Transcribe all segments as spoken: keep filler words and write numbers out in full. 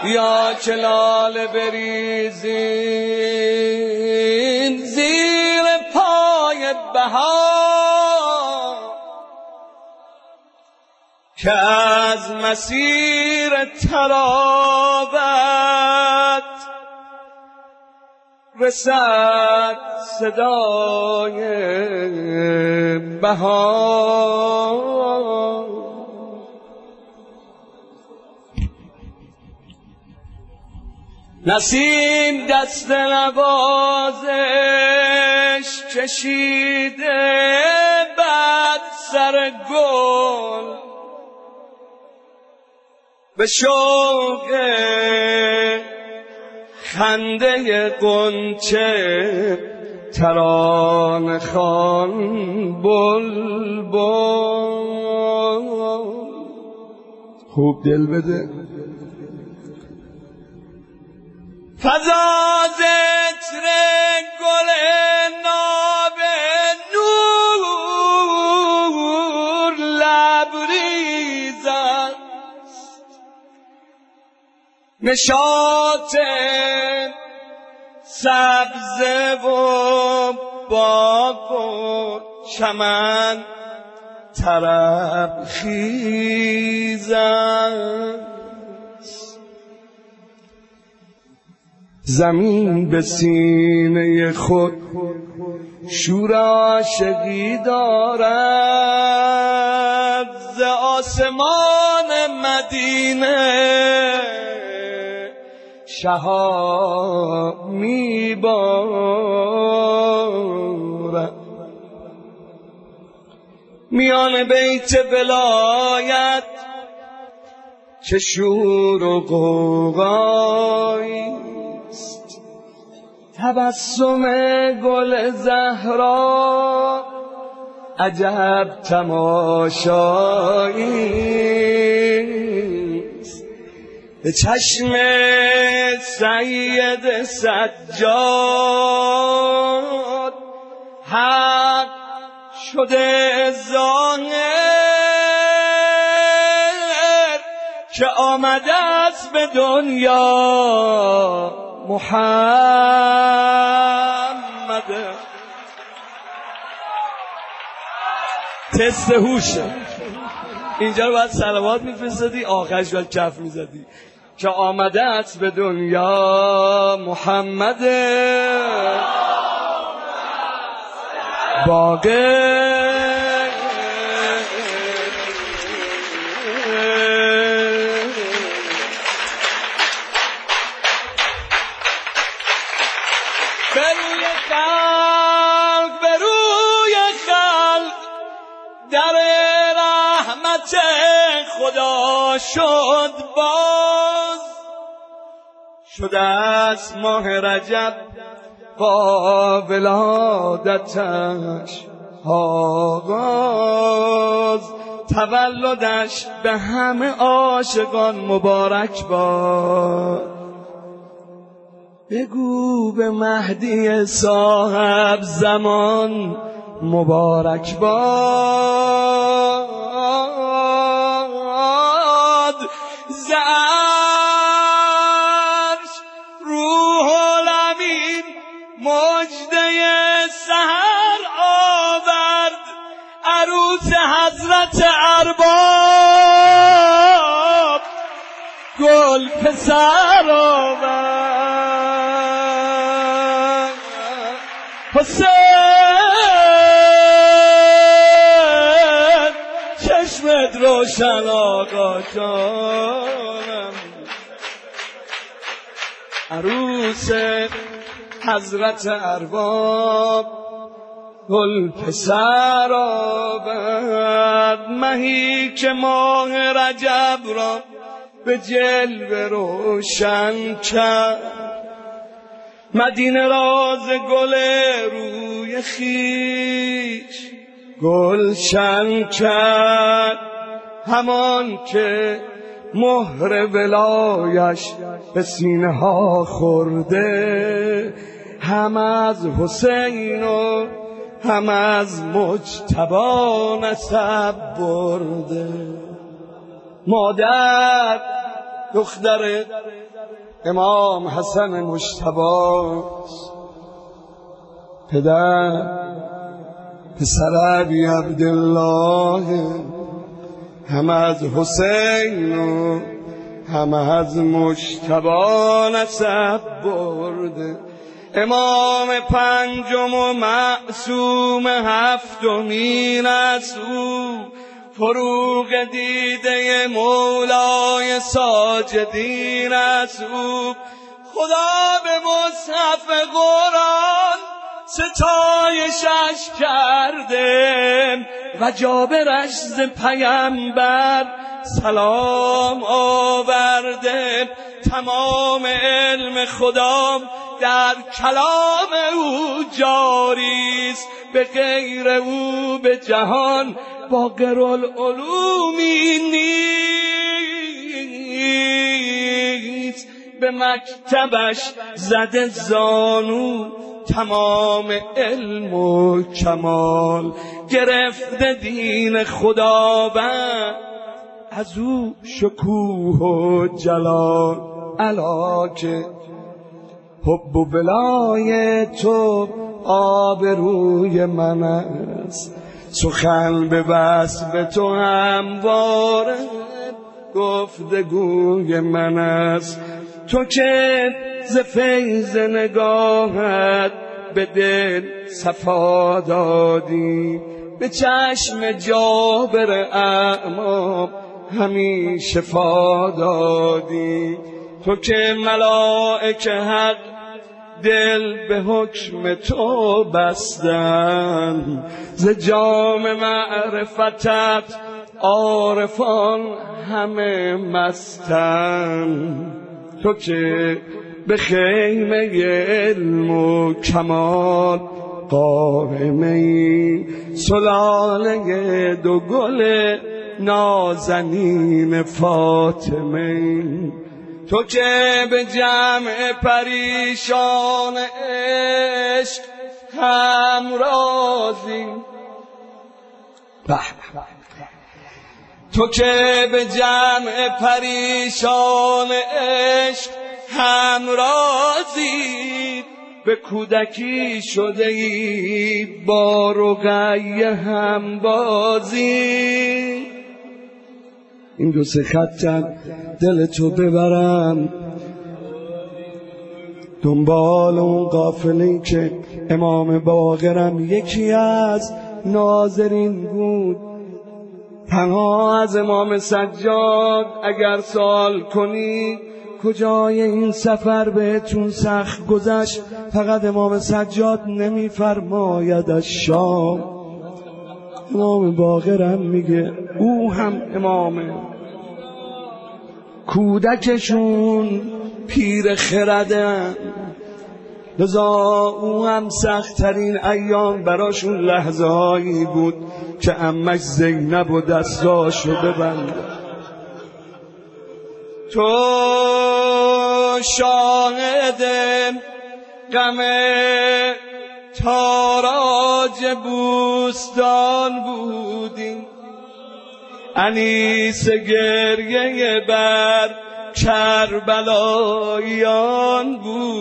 یا که لاله بریزین زیر پای بهار که از مسیر تراوت رسد صدای بهار. نسیم دست نوازش کشیده بعد سر گل به شوق خنده غنچه ترانه خوان بلبل. خوب دل بده. فضا ذکر گل ناب نور لبریز است، نشاط سبزه و باغ و چمن طرب خیز است. زمین به سینه خود شور عاشقی دارد، ز آسمان مدینه شهاب میبارد. میان بیت ولایت چه شور و غوغایی، تبسم گل زهرا عجب تماشاییست. به چشم سید سجاد حق شده ظاهر که آمده است به دنیا محمد. تست هوشه. اینجا رو باید صلوات میفرستدی، آخرش باید کف میزدی که آمده است به دنیا محمد باقی. بروی خلق بروی خلق در رحمت خدا شد باز، شده از ماه رجب با ولادتش آغاز. تولدش به همه عاشقان مبارک باد. بگو به مهدی صاحب زمان مبارک باد. ز عرش روح الامین مجده سحر آورد، عروس حضرت ارباب گل پسر آورد. حسین چشمت روشن آقا جانم، عروس حضرت ارباب گل پسر آورد. مهی که ماه رجب را به جلوه روشن کرد، مدینه راز گل روی خیش گلشن کرد. همان که مهر ولایش به سینه ها خورده، هم از حسین و هم از مجتبی نسب برده. مادر دختر امام حسن مجتبی، پدر پسر ابی عبدالله، هم از حسین و هم از مجتبی نسب برده. امام پنجم و معصوم هفتمین از او، فروغ دیده مولای ساجدین از او. خدا به مصحف قرآن ستایشش کرده و جابرش ز پیمبر سلام آورده. تمام علم خدا در کلام او جاریست، به غیر او به جهان باقرالعلومی نیست. به مکتبش زده زانو تمام علم و کمال، گرفته دین خداوند از او شکوه و جلال. الا که حب و ولای تو آبروی من است، سخن به وصف تو همواره گفتگوی من است. تو که ز فیض نگاهت به دل صفا دادی، به چشم جابر اعمی همی شفا دادی. تو که ملائک حق دل به حکم تو بستن، ز جام معرفتت عارفان همه مستن. تو که به خیمه علم و کمال قائمه ای، سلاله دو گل نازنین فاطمه ای. تو که به جمع پریشان عشق همرازی، تو که به جمع پریشان عشق همرازی، به کودکی شده ای با رقیه هم بازی. این دو سه خطم دل تو ببرم دنبال اون قافله‌ای که امام باقرم یکی از ناظرین بود. تنها از امام سجاد اگر سوال کنی کجای این سفر بهتون سخت گذشت، فقط امام سجاد نمیفرماید از شام. امام باقرم میگه او هم امامه، کودکشون پیر خردن، لذا او هم سخت‌ترین ایام براشون لحظه هایی بود که عمش زینب و دستاشو ببنده. تو شاهد غم تاراج بوستان بودی، انیس گریه بر کربلاییان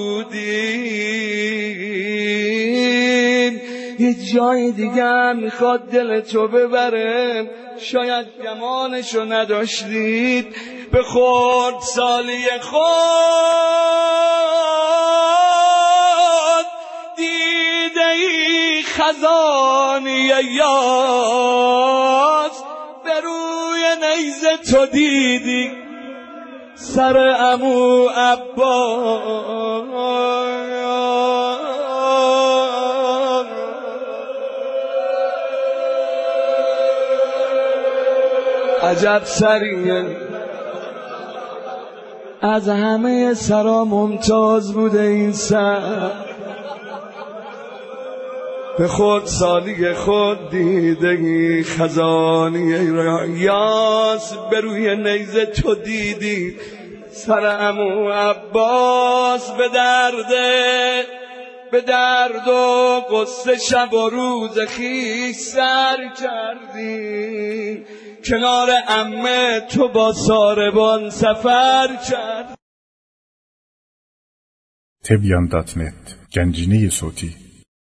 بودیم. یه جای دیگه هم میخواد دل تو ببره، شاید گمانشو نداشتید. به خورد سالی خود دیده ای خزانی یاس، به روی نیزه تو دیدی سر عمو عباس. عجب سریه، از همه سرا ممتاز بوده این سر. به خود سالی خود دیدگی خزانی یاس، به روی نیزه تو دیدی سر عمو عباس. به درد به درد و قصه شب و روز خیش سر کردی، کنار عمه تو با ساربان سفر کرد. تبیان دات نت گنجینه صوتی